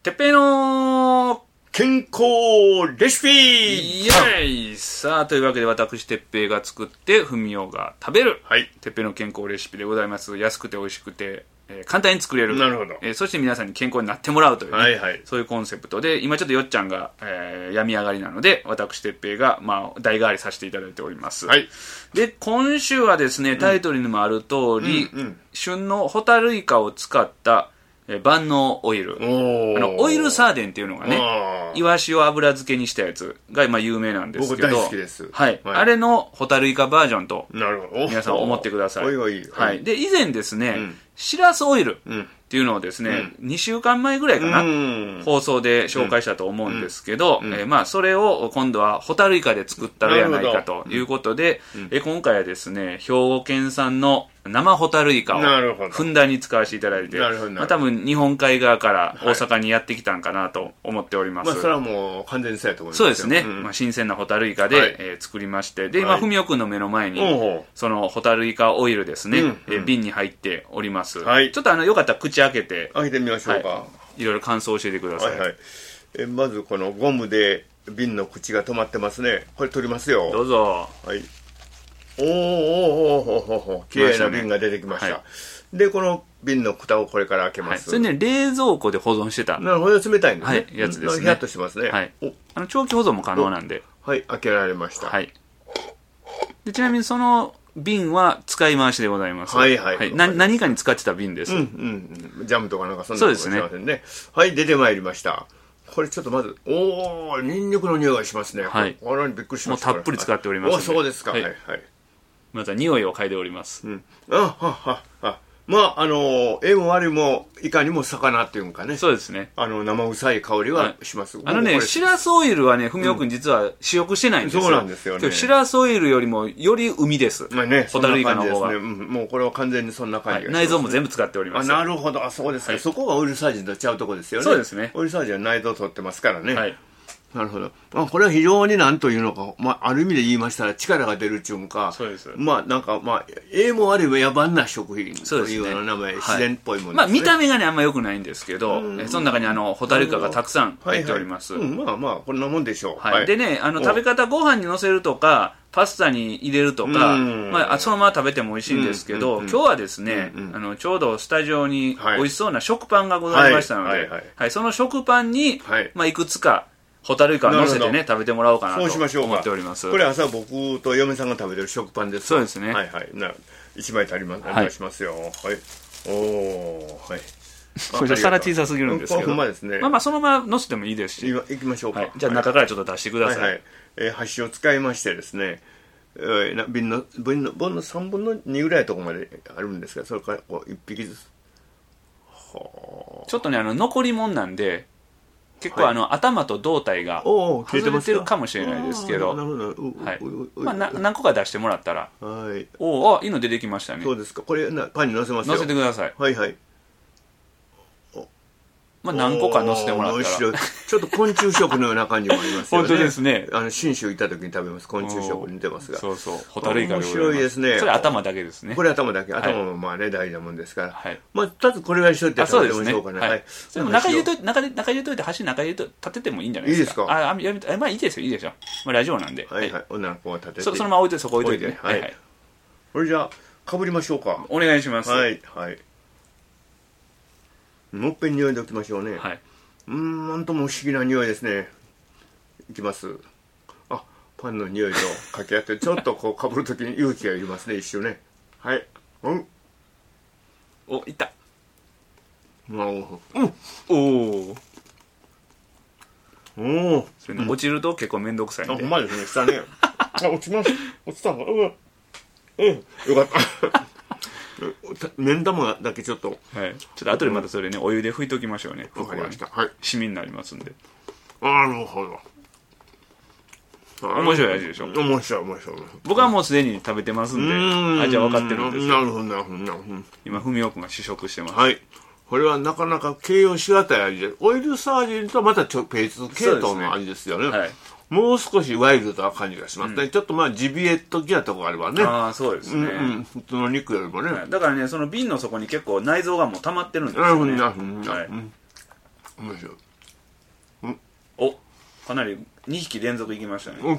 てっぺいの健康レシピイエーイさあ、というわけで私、てっぺいが作って、ふみおが食べる。 はい。 てっぺいの健康レシピでございます。安くて美味しくて、簡単に作れる。 なるほど。 そして皆さんに健康になってもらうという、ね、 はいはい。 そういうコンセプトで、今ちょっとよっちゃんが、病み上がりなので、私、てっぺいが、代替わりさせていただいております。 はい。 で、今週はですね、タイトルにもある通り、旬のホタルイカを使った、万能オイル。オイルサーデンっていうのがね、イワシを油漬けにしたやつが今有名なんですけど、 僕大好きです。 はい。あれのホタルイカバージョンと、 なるほど。 皆さん思ってください。 はい。 で、以前ですね、シラスオイルっていうのをですね、2週間前ぐらいかな、放送で紹介したと思うんですけど、それを今度はホタルイカで作ったらやないかということで、今回はですね、兵庫県産の生ホタルイカをふんだんに使わせていただいて、多分日本海側から大阪にやってきたんかなと思っております。 それはもう完全にそうやと思います。 そうですね。新鮮なホタルイカで、作りまして、で、今、ふみおくんの目の前に、そのホタルイカオイルですね、瓶に入っております。ちょっとよかったら口開けてみましょうか。 いろいろ感想を教えてください。 まずこのゴムで瓶の口が止まってますね。これ取りますよ。 どうぞ。 はい。きれいな瓶が出てきました。で、この瓶の蓋をこれから開けます。 それね、冷蔵庫で保存してた。 なるほど、冷たいんですね。 やつですね。 ヒヤッとしてますね。 はい。長期保存も可能なんで。 はい、開けられました。 はい。で、ちなみにその瓶は使い回しでございます。 はいはい。 何かに使ってた瓶です。 ジャムとかなんかそんなことしませんね。はい、出てまいりました。これちょっとまず、ニンニクの匂いがしますね。 はい。 あら、びっくりしました。 もうたっぷり使っております。 そうですか。はいはい。 まずは匂いを嗅いでおります。 えも悪いもいかにも魚っていうかね。 そうですね。 生臭い香りはします。 シラスオイルはね、ふみおくん実は試食してないんですよ。 そうなんですよね。 シラスオイルよりもより海です。ホタルイカの方が。 もうこれは完全にそんな感じ。 内臓も全部使っております。 なるほど。そうですか。そこがオイルサージンとちゃうとこですよね。 そうですね。 オイルサージンは内臓を取ってますからね。 はい。 なるほど。これは非常に何というのか、ある意味で言いましたら力が出るっていうか、 そうです。 も悪いは野蛮な食品というような名前、自然っぽいものですね。 見た目がね、あんま良くないんですけど、その中にホタルイカがたくさん入っております。 こんなもんでしょう。でね、食べ方ご飯にのせるとか、パスタに入れるとか、そのまま食べても美味しいんですけど、今日はですね、ちょうどスタジオに美味しそうな食パンがございましたので、その食パンに、いくつか、ホタルイカを乗せてね、食べてもらおうかなと思っております。 これ朝僕と嫁さんが食べてる食パンです。 そうですね。 1枚足ります。しますよ。はい。はい。 これ皿小さすぎるんですけど。 ほんまですね。 そのまま乗せてもいいですし。 行きましょうか。 じゃあ中からちょっと出してください。 箸を使いましてですね、瓶の3分の2ぐらいのところまであるんですが、それから1匹ずつ。 ちょっとね、残り物なんで、結構頭と胴体が外れてるかもしれないですけど、何個か出してもらったら、いいの出てきましたね。 そうですか。これパンに乗せますよ。 乗せてください。 はいはい。 何個か乗せてもらったら。 ちょっと昆虫食のような感じもありますよね。 本当ですね。 信州行った時に食べます。昆虫食に似てますが。 そうそう。ホタルイカで面白いですね。 それ頭だけですね。 これ頭だけ。頭も大事なもんですから。とりあえずこれぐらいしといて食べてみましょうかね。 中入れといて、箸中入れと立ててもいいんじゃないですか。いいですか。いいですよ、いいでしょ。ラジオなんで。 はいはい。女の子は立てて。 そのまま置いといて、そこ置いといて。はい。 これじゃあ、かぶりましょうか。 お願いします。 はいはい。もっぺん匂いでおきましょうね。 はい。 なんとも不思議な匂いですね。いきます。パンの匂いと掛け合って、ちょっとかぶるときに勇気がいりますね、一瞬ね。はい。 いった。それ落ちると結構めんどくさいんで。 ほんまですね、下ね。落ちます。落ちた。よかった。目ん玉だけちょっと。 はい。ちょっと後でまたそれね、お湯で拭いときましょうね。 わかりました。はい。 シミになりますんで。 なるほど。 面白い味でしょ。 面白い。 僕はもうすでに食べてますんで、味は分かってるんですよ。 なるほど。 今、ふみおくんが試食してます。 はい。これはなかなか形容しがたい味で、オイルサージンとはまた別系統の味ですよね。はい。もう少しワイルドな感じがしますね。ちょっとジビエ的なとこがあればね。 そうですね。 普通の肉よりもね。 だからね、その瓶の底に結構内臓がもう溜まってるんですよね。 なるほど。面白い。 お、かなり2匹連続いきましたね。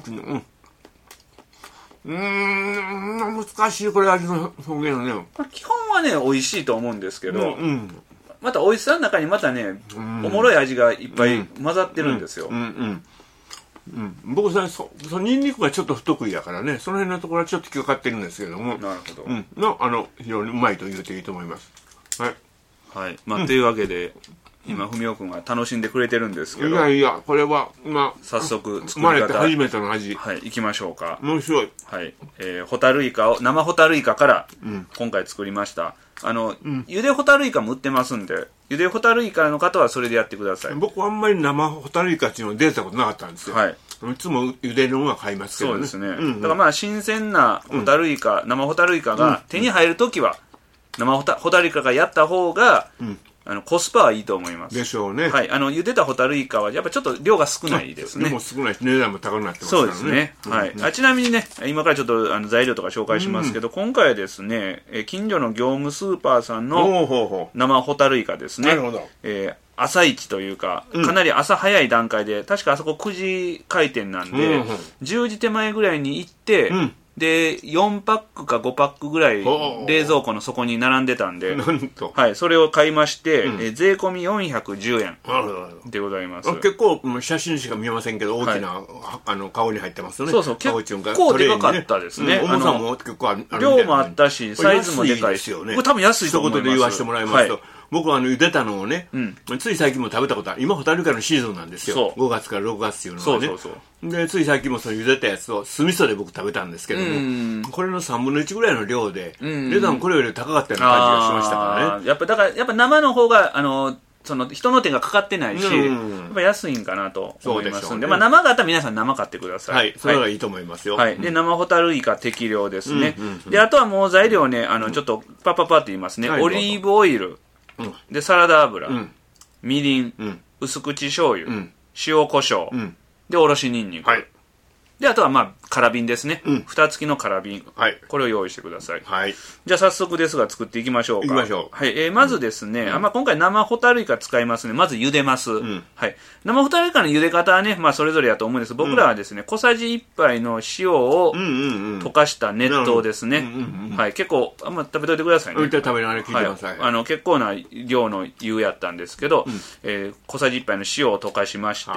難しい、これ味の表現はね。 基本はね、美味しいと思うんですけど、また美味しさの中にまたね、おもろい味がいっぱい混ざってるんですよ。 僕さ、ニンニクがちょっと不得意だからね、その辺のところはちょっと引っかかってるんですけども。 なるほど。非常にうまいと言うていいと思います。はい。 はい。まあ、というわけで、今、文雄君が楽しんでくれてるんですけど。 いやいや、これは、 早速、 作り方。生まれて初めての味。 はい、行きましょうか。 面白い。 はい。ホタルイカを、生ホタルイカから、今回作りました。ゆでホタルイカも売ってますんで、ゆでホタルイカの方はそれでやってください。 僕はあんまり生ホタルイカっていうの出たことなかったんですよ。はい。いつもゆでるのは買いますけどね。 そうですね。だからまあ、新鮮なホタルイカ、生ホタルイカが手に入るときは、生ホタルイカがやった方が、コスパはいいと思います。 でしょうね。 はい。茹でたホタルイカは、やっぱちょっと量が少ないですね。 でも少ないし、値段も高くなってますからね。 そうですね。はい。ちなみにね、今からちょっと材料とか紹介しますけど、今回はですね、近所の業務スーパーさんの生ホタルイカですね。 なるほど。 朝一というか、かなり朝早い段階で、確かあそこ9時開店なんで、10時手前ぐらいに行って、で、4パックか5パックぐらい冷蔵庫の底に並んでたんで、はい、それを買いまして、税込み410円でございます。 結構、写真しか見えませんけど、大きな、カゴに入ってますよね。 そうそう、結構でかかったですね。 重さも結構ある。 量もあったし、サイズもでかいし。これ多分安いと思います。 一言で言わせてもらいますと。僕は茹でたのをね、つい最近も食べたことある。今ホタルイカのシーズンなんですよ。5月から6月っていうのはね。で、つい最近もその茹でたやつを酢味噌で僕食べたんですけども、これの3分の1ぐらいの量で、値段これより高かったような感じがしましたからね。 やっぱ生の方が、その人の手がかかってないし、やっぱ安いんかなと思いますんで、まあ生があったら皆さん生買ってください。 はい、それがいいと思いますよ。 はい。で、生ホタルイカ適量ですね。で、あとはもう材料ね、ちょっとパッって言いますね。オリーブオイル。で、サラダ油、みりん、薄口醤油、塩コショウ、で、おろしにんにく。で、あとはまあ、空瓶ですね。蓋付きの空瓶。これを用意してください。じゃあ早速ですが作っていきましょうか。 いきましょう。 はい。まずですね、まあ今回生ホタルイカ使いますね。まず茹でます。はい。生ホタルイカの茹で方はね、まあそれぞれやと思うんです。僕らはですね、小さじ1杯の塩を溶かした熱湯ですね。はい。結構、あんま食べといてくださいね。 食べながら聞いてください。 結構な量の湯やったんですけど、小さじ1杯の塩を溶かしまして、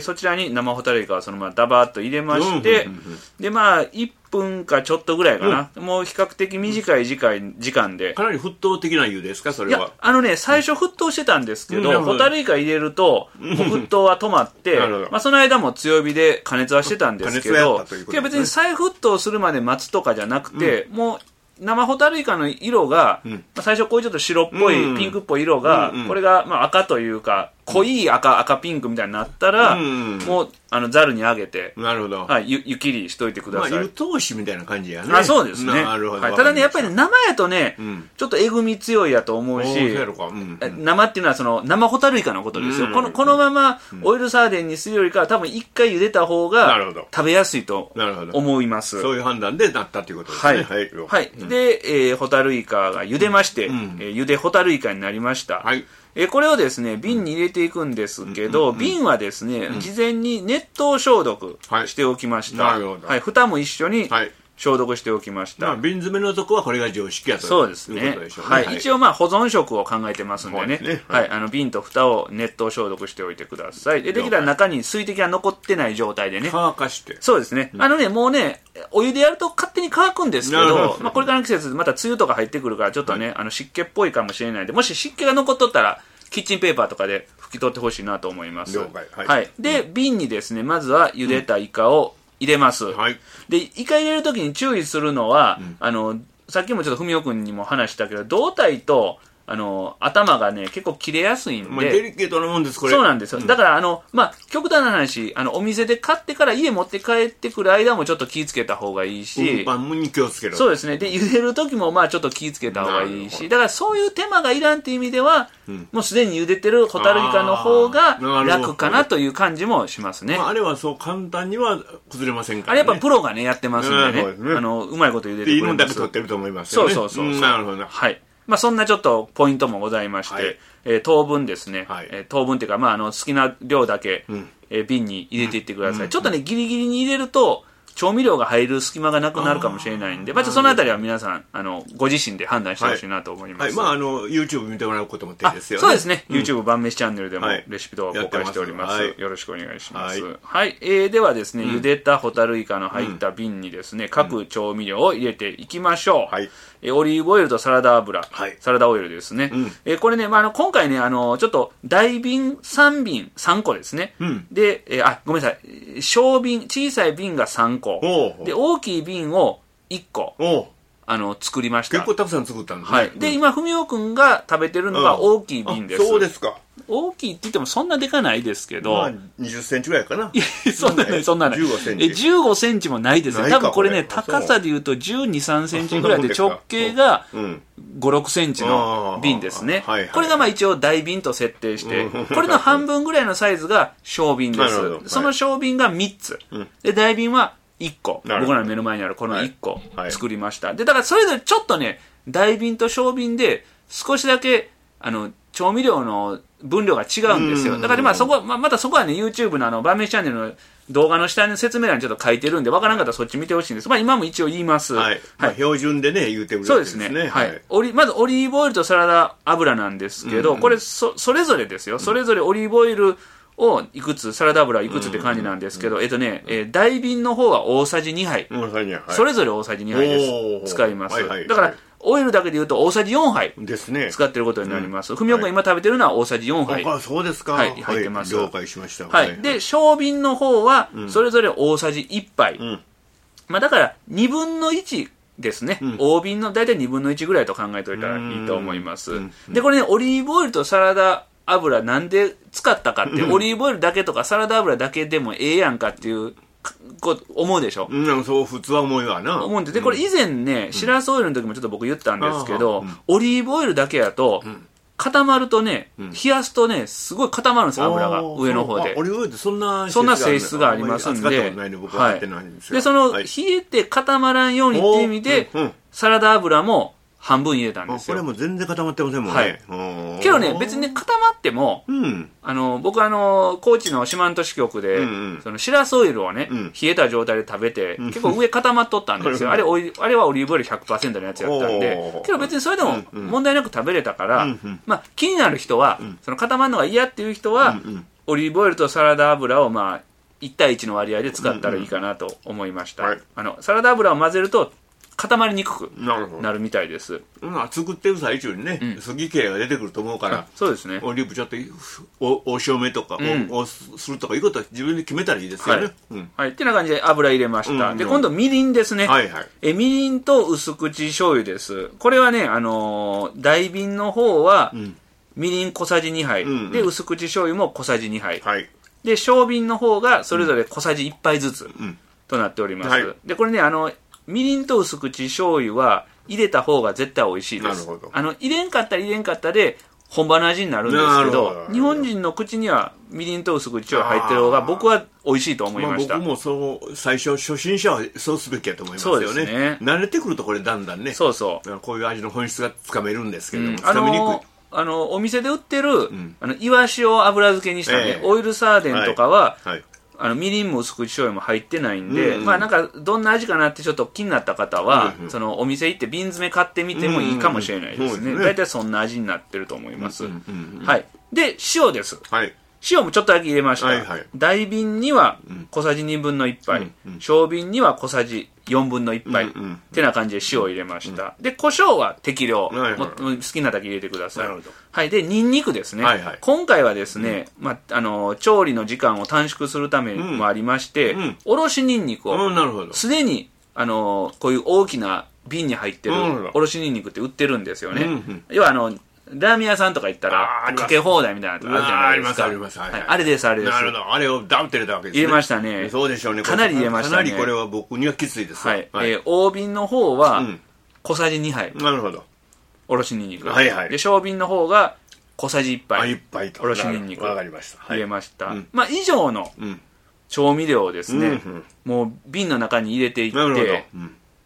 そちらに生ホタルイカをそのままダバーっと入れまして、で、まあ、1分かちょっとぐらいかな。もう比較的短い時間で。 かなり沸騰的な湯ですか、それは。 いや、最初沸騰してたんですけど、ホタルイカ入れると、沸騰は止まって、まあ、その間も強火で加熱はしてたんですけど、別に再沸騰するまで待つとかじゃなくて、もう、生ホタルイカの色が、最初こういうちょっと白っぽい、ピンクっぽい色が、これがまあ赤というか、濃い赤ピンクみたいになったら、もう、ざるにあげて、 なるほど。 はい、湯切りしといてください。 湯通しみたいな感じやね。 そうですね。 なるほど。 ただね、やっぱり生やとね、ちょっとえぐみ強いやと思うし、生っていうのはその、生ホタルイカのことですよ。このままオイルサーデンにするよりかは、多分一回茹でた方が、食べやすいと思います。 そういう判断でなったということですね。 はい。で、ホタルイカが茹でまして、茹でホタルイカになりました。これをですね、瓶に入れていくんですけど、瓶はですね、事前に熱湯消毒しておきました。はい、蓋も一緒に消毒しておきました。 瓶詰めのとこはこれが常識やとそうですね。はい。一応まあ保存食を考えてますんでね。はい。瓶と蓋を熱湯消毒しておいてください。できたら中に水滴が残ってない状態でね。 乾かして。 そうですね。もうね、お湯でやると勝手に乾くんですけど、まあこれからの季節、また梅雨とか入ってくるから、ちょっとね、湿気っぽいかもしれないんで、もし湿気が残っとったら、キッチンペーパーとかで拭き取ってほしいなと思います。はい。で、瓶にですね、まずは茹でたイカを入れます。で、イカ入れるときに注意するのは、さっきもちょっと文雄君にも話したけど、胴体と、頭がね、結構切れやすいんで。 デリケートなもんです、これ。 そうなんですよ。だから、まあ、極端な話、お店で買ってから家持って帰ってくる間もちょっと気ぃつけた方がいいし。 運搬に気をつける。 そうですね。で、茹でる時もまあちょっと気ぃつけた方がいいし。だからそういう手間がいらんっていう意味では、もうすでに茹でてるホタルイカの方が楽かなという感じもしますね。 あれはそう簡単には崩れませんからね。あれやっぱプロがね、やってますんでね。うまいこと茹でてくれます。 いいもんだけ取ってると思いますよね。 そう。 なるほど。 はい。 まあそんなちょっとポイントもございまして、当分ですね、当分っていうか、まあ好きな量だけ、瓶に入れていってください。ちょっとね、ギリギリに入れると、調味料が入る隙間がなくなるかもしれないんで、まずそのあたりは皆さん、ご自身で判断してほしいなと思います。 まあ、YouTube 見てもらうことも手ですよね。 そうですね。YouTube 晩飯チャンネルでもレシピ動画公開しております。よろしくお願いします。はい。ではですね、茹でたホタルイカの入った瓶にですね、各調味料を入れていきましょう。オリーブオイルとサラダ油、サラダオイルですね。これね、今回ね、ちょっと大瓶3瓶、3個ですね。で、ごめんなさい。小瓶、小さい瓶が3個。で、大きい瓶を1個。作りました。 結構たくさん作ったんですね。 はい。で、今、文雄くんが食べてるのが大きい瓶です。 そうですか。 大きいって言ってもそんなでかないですけど。まあ、 20センチぐらいかな。 そんなない、そんなない。 15センチ。 15センチもないですね。多分これね、高さで言うと12、3センチぐらいで直径が5、6センチの瓶ですね。これがまあ一応大瓶と設定して、これの半分ぐらいのサイズが小瓶です。その小瓶が3つ。で、大瓶は1個。僕らの目の前にあるこの1個作りました。で、だからそれぞれちょっとね、大瓶と小瓶で少しだけ、調味料の分量が違うんですよ。だからまあそこ、またそこはね、YouTube の晩飯チャンネルの動画の下に説明欄にちょっと書いてるんで、わからんかったらそっち見てほしいんです。まあ今も一応言います。 標準でね、言うてるんですね。 そうですね。はい。まずオリーブオイルとサラダ油なんですけど、これそれぞれですよ。それぞれオリーブオイルをいくつ、サラダ油はいくつって感じなんですけど、大瓶の方は大さじ2杯。それぞれ大さじ2杯です。使います。だから、オイルだけで言うと大さじ4杯使ってることになります。文雄君が今食べてるのは大さじ4杯。 そうですか。 はい、入ってます。 了解しました。 はい。で、小瓶の方は、それぞれ大さじ1杯。まあだから、2分の1ですね。大瓶の大体2分の1ぐらいと考えておいたらいいと思います。で、これね、オリーブオイルとサラダ油なんで使ったかって、オリーブオイルだけとかサラダ油だけでもええやんかっていう思うでしょ。 そう普通は思うわな。 思うんで、これ以前ね、シラスオイルの時もちょっと僕言ったんですけど、オリーブオイルだけやと、固まるとね、冷やすとね、すごい固まるんですよ、油が、上の方で。 オリーブオイルってそんな性質がありますんで、で、その、冷えて固まらんようにっていう意味で、サラダ油も、半分入れたんですよ。 これも全然固まってませんもんね。 けどね、別に固まっても、僕高知の四万十支局で、そのシラスオイルをね、冷えた状態で食べて、結構上固まっとったんですよ。あれはオリーブオイル 100% のやつやったんで、けど別にそれでも問題なく食べれたから、まあ気になる人は、その固まるのが嫌っていう人は、オリーブオイルとサラダ油をまあ、1対1の割合で使ったらいいかなと思いました。サラダ油を混ぜると、固まりにくくなるみたいです。 作ってる最中にね、好き嫌いが出てくると思うから、 そうですね。 オリーブちょっとお塩めとかをするとかいうことは自分で決めたらいいですよね。 はい。ってな感じで油入れました。で、今度みりんですね。みりんと薄口醤油です。これはね、大瓶の方は、みりん小さじ2杯。で、薄口醤油も小さじ2杯。で、小瓶の方がそれぞれ小さじ1杯ずつとなっております。で、これね、みりんと薄口醤油は入れた方が絶対美味しいです。入れんかったら入れんかったで本場の味になるんですけど、日本人の口にはみりんと薄口醤油入ってる方が僕は美味しいと思いました。 僕も最初初心者はそうすべきやと思いますよね。そうですね。慣れてくるとこれだんだんね、こういう味の本質がつかめるんですけども、つかみにくい。 お店で売ってる、イワシを油漬けにしたね、オイルサーデンとかは、みりんも薄口醤油も入ってないんで、まあなんかどんな味かなってちょっと気になった方は、そのお店行って瓶詰め買ってみてもいいかもしれないですね。大体そんな味になってると思います。はい。で、塩です。塩もちょっとだけ入れました。大瓶には小さじ2分の1杯、小瓶には小さじ4分の1杯、ってな感じで塩を入れました。で、胡椒は適量、好きなだけ入れてください。はい。で、ニンニクですね。今回はですね、まあ、調理の時間を短縮するためもありまして、おろしニンニクを、すでに、こういう大きな瓶に入ってるおろしニンニクって売ってるんですよね。要はラーメン屋さんとか行ったら、かけ放題みたいなのあるじゃないですか。 あります、 あれです、あれです。 なるほど。あれをダンって入れたわけですね。 入れましたね。 そうでしょうね。 かなり入れましたね。 かなりこれは僕にはきついです。 はい。大瓶の方は、小さじ2杯。 なるほど。 おろしニンニク。で、小瓶の方が、小さじ1杯。 1杯と。 おろしニンニク。 わかりました。 入れました。まあ、以上の調味料をですね、もう瓶の中に入れていって、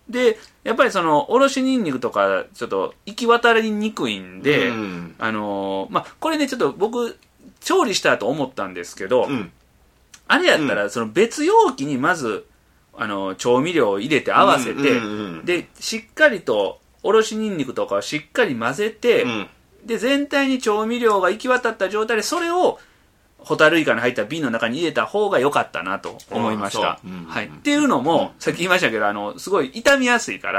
で、やっぱりその、おろしニンニクとか、ちょっと行き渡りにくいんで、これね、ちょっと僕、調理したと思ったんですけど、あれやったら、その別容器にまず、調味料を入れて合わせて、で、しっかりと、おろしニンニクとかをしっかり混ぜて、で、全体に調味料が行き渡った状態で、それを、ホタルイカの入った瓶の中に入れた方が良かったなと思いました。はい。っていうのも、さっき言いましたけど、すごい傷みやすいから、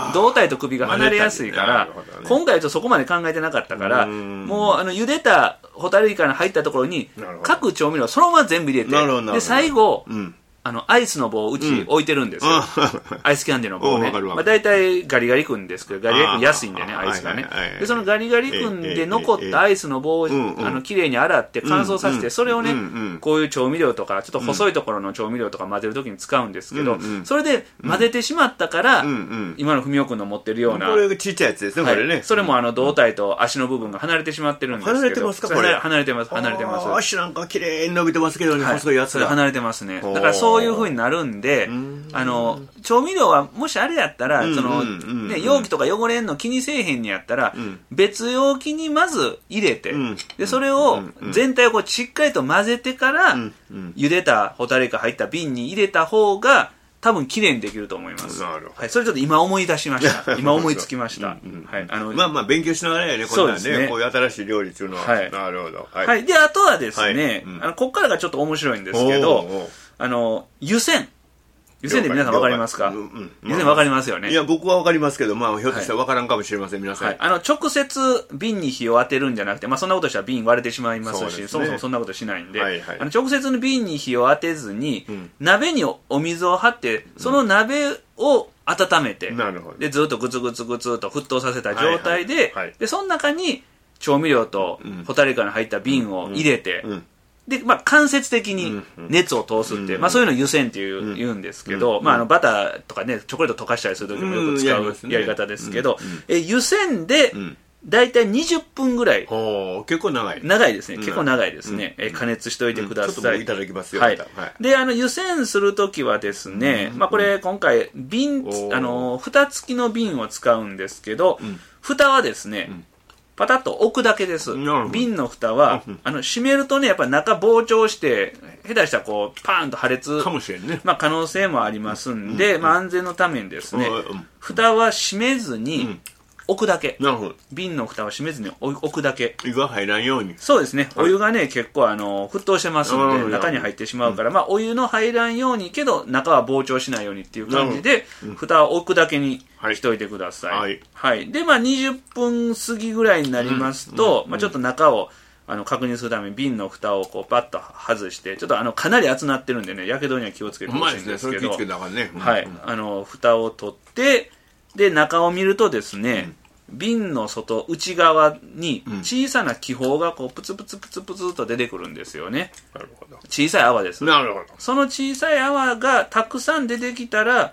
胴体と首が離れやすいから、今回はちょっとそこまで考えてなかったから、もう、茹でたホタルイカの入ったところに、各調味料そのまま全部入れて、で、最後、アイスの棒をうち置いてるんですよ。アイスキャンディーの棒ね。大体ガリガリ君ですけど、ガリガリ君安いんでね、アイスがね。で、そのガリガリ君で残ったアイスの棒を、きれいに洗って乾燥させて、それをね、こういう調味料とか、ちょっと細いところの調味料とか混ぜるときに使うんですけど、それで混ぜてしまったから、今の文雄君の持ってるような。 これがちっちゃいやつですね、これね。 それも胴体と足の部分が離れてしまってるんですけど。 離れてますか、これ。 離れてます、離れてます。 足なんかきれいに伸びてますけどね、細いやつが。 それ離れてますね。だからそういう風になるんで、調味料はもしあれやったら、容器とか汚れんの気にせえへんにやったら、別容器にまず入れて、で、それを全体をこうしっかりと混ぜてから、茹でたホタルイカ入った瓶に入れた方が、多分綺麗にできると思います。はい、それちょっと今思い出しました。今思いつきました。 勉強しながらやね、こんなんね、こういう新しい料理っていうのは。なるほど。 はい。で、あとはですね、こっからがちょっと面白いんですけど、湯煎。湯煎で皆さん分かりますか？湯煎分かりますよね。 いや、僕は分かりますけど、ひょっとしたら分からんかもしれません、皆さん。 直接瓶に火を当てるんじゃなくて、そんなことしたら瓶割れてしまいますし、そもそもそんなことしないんで、直接の瓶に火を当てずに、鍋にお水を張って、その鍋を温めて、で、ずっとグツグツグツと沸騰させた状態で、で、その中に調味料とホタルイカの入った瓶を入れて、で、間接的に熱を通すって、そういうのを湯煎って言うんですけど、バターとかね、チョコレート溶かしたりするときもよく使うやり方ですけど、湯煎で、だいたい20分ぐらい。 結構長い。 長いですね。結構長いですね。加熱しといてください。 ちょっといただきますよ。 はい。で、湯煎するときはですね、これ今回、蓋付きの瓶を使うんですけど、蓋はですね、パタッと置くだけです。瓶の蓋は、閉めるとね、やっぱり中膨張して、下手したらこう、パーンと破裂。 かもしれんね。 可能性もありますんで、安全のためにですね、蓋は閉めずに、置くだけ。 なるほど。 瓶の蓋は閉めずに置くだけ。 湯が入らんように。 そうですね。お湯がね、結構沸騰してますので、中に入ってしまうから、お湯の入らんように、けど中は膨張しないようにっていう感じで、蓋を置くだけにしといてください。はい。で、20分過ぎぐらいになりますと、ちょっと中を、確認するために瓶の蓋をこうパッと外して、ちょっとかなり熱なってるんでね、やけどには気をつけてほしいんですけど、はい。蓋を取って、で、中を見るとですね、瓶の内側に小さな気泡がこうプツプツプツプツと出てくるんですよね。 なるほど。 小さい泡です。 なるほど。 その小さい泡がたくさん出てきたら、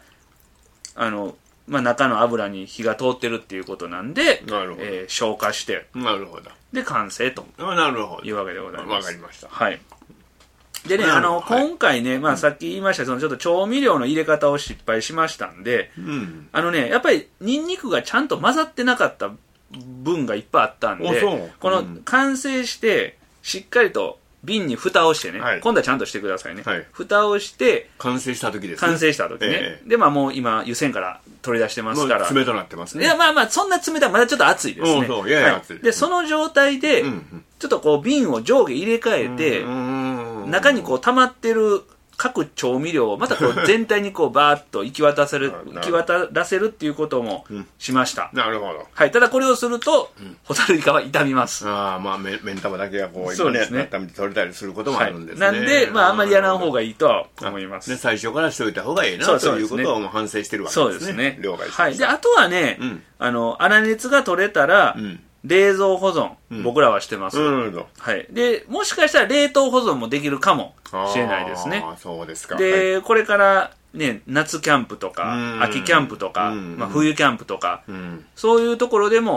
中の油に火が通ってるっていうことなんで、消火して、 なるほど。 で、完成というわけでございます。 わかりました。 はい。でね、今回ね、さっき言いました、ちょっと調味料の入れ方を失敗しましたんで、やっぱり、ニンニクがちゃんと混ざってなかった分がいっぱいあったんで、この完成して、しっかりと瓶に蓋をしてね、今度はちゃんとしてくださいね。蓋をして、 完成した時ですね。完成した時ね。で、もう今、湯煎から取り出してますから。 冷となってますね。 いや、そんな冷たい、まだちょっと熱いですね。 やや熱い。 で、その状態で、ちょっとこう瓶を上下入れ替えて、中にこう溜まってる各調味料をまたこう全体にこうバーッと行き渡らせるっていうこともしました。 なるほど。 はい。ただこれをすると、ホタルイカは傷みます。 目ん玉だけがこう、今ね、温めて取れたりすることもあるんですね。 なんで、あんまりやらん方がいいとは思います。 最初からしておいた方がいいな、ということを反省してるわけですね。 そうですね。 了解しました。 はい。で、あとはね、粗熱が取れたら、冷蔵保存、僕らはしてます。はい。で、もしかしたら冷凍保存もできるかもしれないですね。 そうですか。 で、これからね、夏キャンプとか、秋キャンプとか、冬キャンプとか、そういうところでも、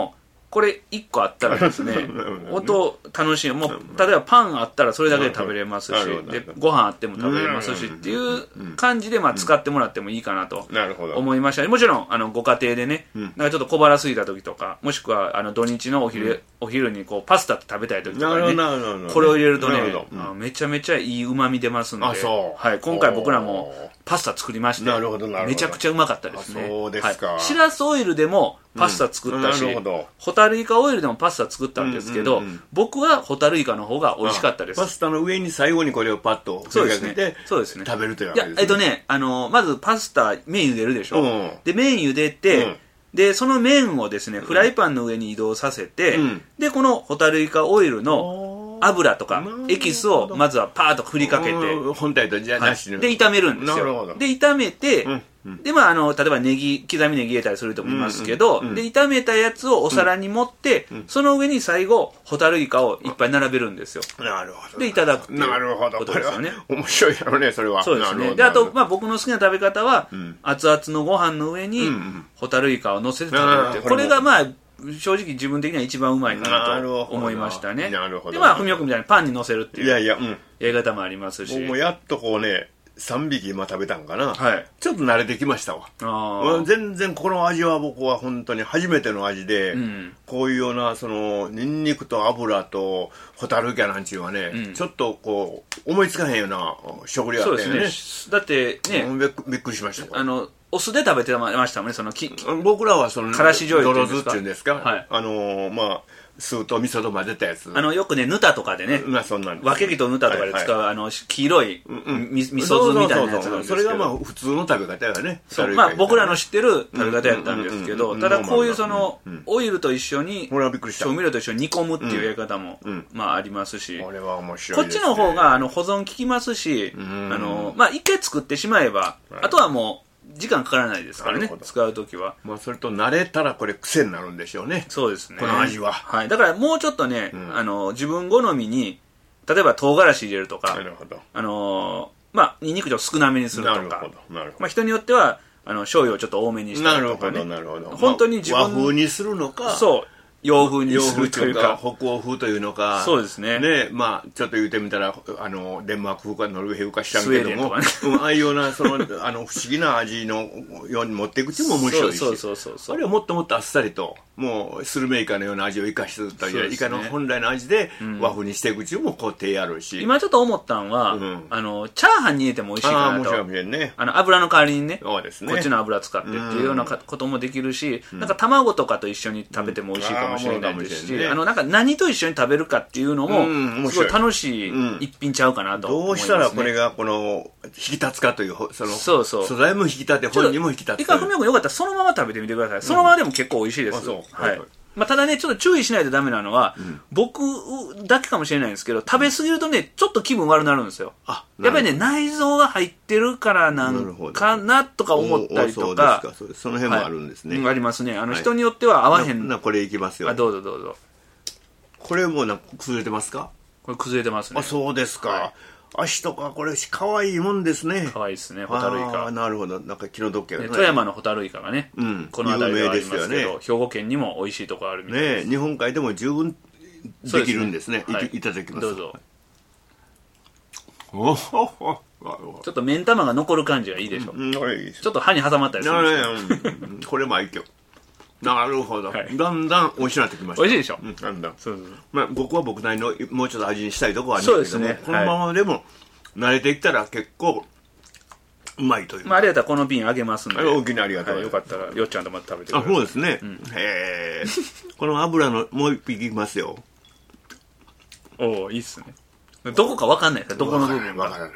これ1個あったらですね、音楽しい。もう、例えばパンあったらそれだけで食べれますし、で、ご飯あっても食べれますしっていう感じで、まあ、使ってもらってもいいかなと思いましたね。もちろん、ご家庭でね、なんかちょっと小腹空いた時とか、もしくは、土日のお昼にこう、パスタ食べたい時とかね、これを入れるとね、めちゃめちゃいい旨味出ますんで、はい、今回僕らもパスタ作りまして、めちゃくちゃうまかったですね。 そうですか。 しらすオイルでもパスタ作ったし、ホタルイカオイルでもパスタ作ったんですけど、僕はホタルイカの方が美味しかったです。 パスタの上に最後にこれをパッと振りかけて食べるというわけですね。 まずパスタ、麺茹でるでしょ。で、麺茹でて、で、その麺をですね、フライパンの上に移動させて、で、このホタルイカオイルの油とかエキスをまずはパーッと振りかけて、 本体とじゃなしに。 で、炒めるんですよ。で、炒めて、で、まあ、例えば刻みネギ入れたりすると思いますけど、で、炒めたやつをお皿に盛って、その上に最後、ホタルイカをいっぱい並べるんですよ。 なるほど。 で、いただくっていうことですよね。 面白いやろね、それは。 そうですね。で、あと、まあ、僕の好きな食べ方は、熱々のご飯の上に、ホタルイカを乗せて食べるっていう。これが、まあ、正直自分的には一番うまいかなと思いましたね。 なるほど。 で、まあ、ふみおくんみたいにパンに乗せるっていう。 やり方もありますし。 もうやっとこうね、3匹今食べたんかな、 はい、 ちょっと慣れてきましたわ。全然この味は僕は本当に初めての味で、こういうようなそのニンニクと油とホタルイカなんちゅうのはね、ちょっとこう思いつかへんような食料やったよね。 だってね、 びっくりしました。 お酢で食べてましたもんね、その僕らはそのからし醤油っていうんですか、まあ酢と味噌と混ぜたやつ。 よくね、ぬたとかでね、わけぎとぬたとかで使う、黄色い味噌酢みたいなやつなんですけど、 それがまあ普通の食べ方やね。 まあ僕らの知ってる食べ方やったんですけど、ただこういうその、オイルと一緒に、調味料と一緒に煮込むっていうやり方も、まあありますし、 これは面白いですね。 こっちの方が保存効きますし、まあ一回作ってしまえば、あとはもう、時間かからないですからね、使うときは。 まあ、それと慣れたらこれ癖になるんでしょうね。 そうですね。 この味は。 はい。だからもうちょっとね、自分好みに、例えば唐辛子入れるとか、 なるほど。 まあ、ニンニクちょっと少なめにするとか、 なるほど。 まあ、人によっては、醤油をちょっと多めにしたりとかね。 なるほど。 本当に自分、 和風にするのか、 そう。洋風にするというか、 北欧風というのか、 そうですね。 ね、まあちょっと言ってみたらデンマーク風かノルウェー風か知らんけども、ああいうようなその不思議な味のように持っていくっていうのも面白いし、あれはもっともっとあっさりともうスルメイカのような味を生かすというイカの本来の味で和風にしていくっていうのもこう手あるし、 今ちょっと思ったんは、チャーハンに入れても美味しいかなと。 面白いね。 油の代わりにね、 そうですね、 こっちの油使ってっていうようなこともできるし、なんか卵とかと一緒に食べても美味しいかもしれないですし、なんか何と一緒に食べるかっていうのもすごい楽しい一品ちゃうかなと思いますね。 どうしたらこれがこの引き立つかというその素材も引き立て本人も引き立つ。 イカフミオ君よかったらそのまま食べてみてください。そのままでも結構美味しいです。はい。まあ、ただね、ちょっと注意しないとダメなのは、僕だけかもしれないんですけど、食べ過ぎるとね、ちょっと気分悪くなるんですよ。やっぱりね、内臓が入ってるからなんかなとか思ったりとか。 その辺もあるんですね。 ありますね。人によっては合わへん。 これいきますよ。 どうぞどうぞ。 これもなんか崩れてますか？ これ崩れてますね。 そうですか。足とかこれ可愛いもんですね。 可愛いですね、ホタルイカ。 なるほど。なんか気の毒やね。 富山のホタルイカがね、この辺りではありますけど、兵庫県にも美味しいとこあるみたいです。 日本海でも十分できるんですね。いただきます。 どうぞ。ちょっと目ん玉が残る感じがいいでしょ。ちょっと歯に挟まったりするんですけど。 これも愛嬌。なるほど、だんだん美味しくなってきました。 美味しいでしょ。 だんだん。まあ僕は僕なりのもうちょっと味にしたいところはあるんですけども、このままでも慣れていったら結構うまいという。 まああれやったらこの瓶あげますんで。 大きなありがとう。 よかったらよっちゃんとまた食べてください。 そうですね。へえ。この油のもう一匹いきますよ。 おお、いいっすね。どこかわかんないですか、どこの部分が。 わからない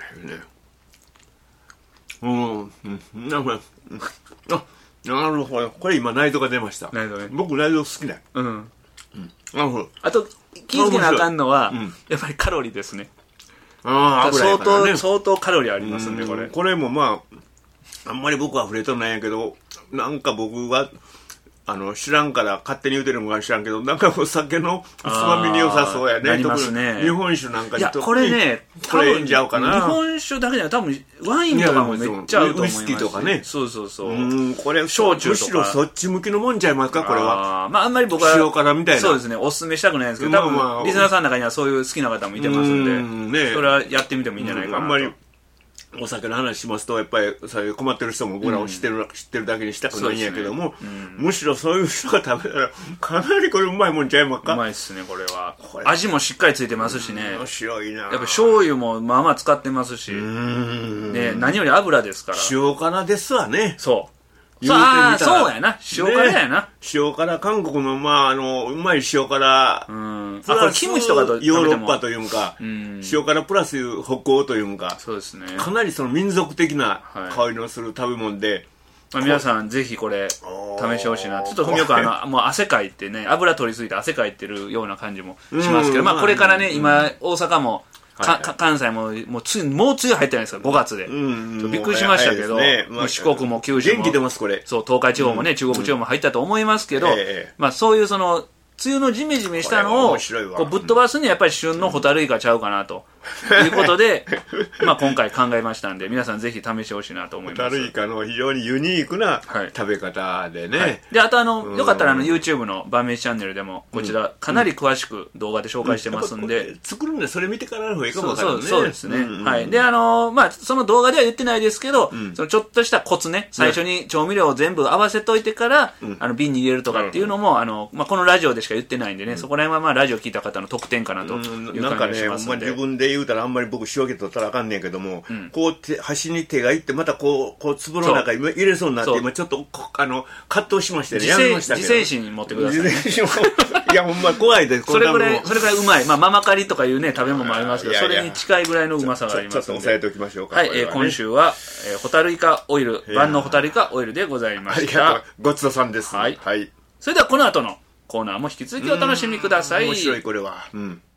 よね。なんかなるほど。これ今内臓が出ました。 内臓ね。 僕内臓好きだよ。なるほど。 あと気づけなあかんのはやっぱりカロリーですね。 相当カロリーありますんで、これ。 これもまああんまり僕は触れとないんやけど、なんか僕は知らんから勝手に言うてるのか知らんけど、なんかお酒のつまみに良さそうやね。 なりますね。 日本酒なんかにいや、これね、 これいいんちゃうかな。 日本酒だけじゃ多分、ワインとかもめっちゃ合うと思います。 ウイスキーとかね。 そうそうそう。 これ、焼酎とか。むしろそっち向きのもんちゃいますか、これは。 まあ、あんまり僕は、 塩辛みたいな。 そうですね、おすすめしたくないんですけど、多分、リスナーさんの中にはそういう好きな方もいてますんで、それはやってみてもいいんじゃないかなと。 あんまりお酒の話しますとやっぱりそういう困ってる人も僕らを知ってるだけにしたくないんやけども、むしろそういう人が食べたらかなりこれうまいもんちゃいますか。 うまいっすね、これは。味もしっかりついてますしね。 面白いな。 やっぱ醤油もまあまあ使ってますし、ね、何より油ですから。 塩辛ですわね。 そう。そうやな。塩辛やな。 塩辛、韓国の、うまい塩辛。 これキムチとかとヨーロッパというか、塩辛プラス北欧というか、 そうですね。 かなりその民族的な香りのする食べ物で、 皆さんぜひこれ試してほしいな。ちょっとふみおくんもう汗かいてね、油取りすぎて汗かいてるような感じもしますけど、これからね、今大阪も、関西ももう梅雨入ってないですか、5月で。びっくりしましたけど、四国も九州も。 元気出ます、これ。 そう、東海地方もね、中国地方も入ったと思いますけど、そういう梅雨のジメジメしたのをぶっ飛ばすにはやっぱり旬のホタルイカちゃうかなということで、今回考えましたんで、皆さんぜひ試してほしいなと思います。 ホタルイカの非常にユニークな食べ方でね。 で、あとよかったらYouTube の晩飯チャンネルでもこちらかなり詳しく動画で紹介してますんで。 作るんでそれ見てからの方がいいかもわからないね。 そうですね。はい。で、その動画では言ってないですけど、そのちょっとしたコツね、最初に調味料を全部合わせといてから、瓶に入れるとかっていうのも、このラジオでしか言ってないんでね、そこら辺はラジオ聞いた方の特典かなという感じがしますので。 自分で言うたらあんまり僕塩気取ったらあかんねんけども、こう端に手がいってまたこう粒の中に入れそうになって今ちょっと葛藤しましてね、やめましたけど。 自制心に持ってください。 いやほんま怖いです。 それぐらいうまい。ママカリとかいうね食べ物もありますけど、それに近いぐらいのうまさがありますので。 ちょっと押さえておきましょうか。 はい、今週はホタルイカオイル、万能ホタルイカオイルでございました。 ごちそうさんです。 はい。それではこの後のコーナーも引き続きお楽しみください。 面白いこれは。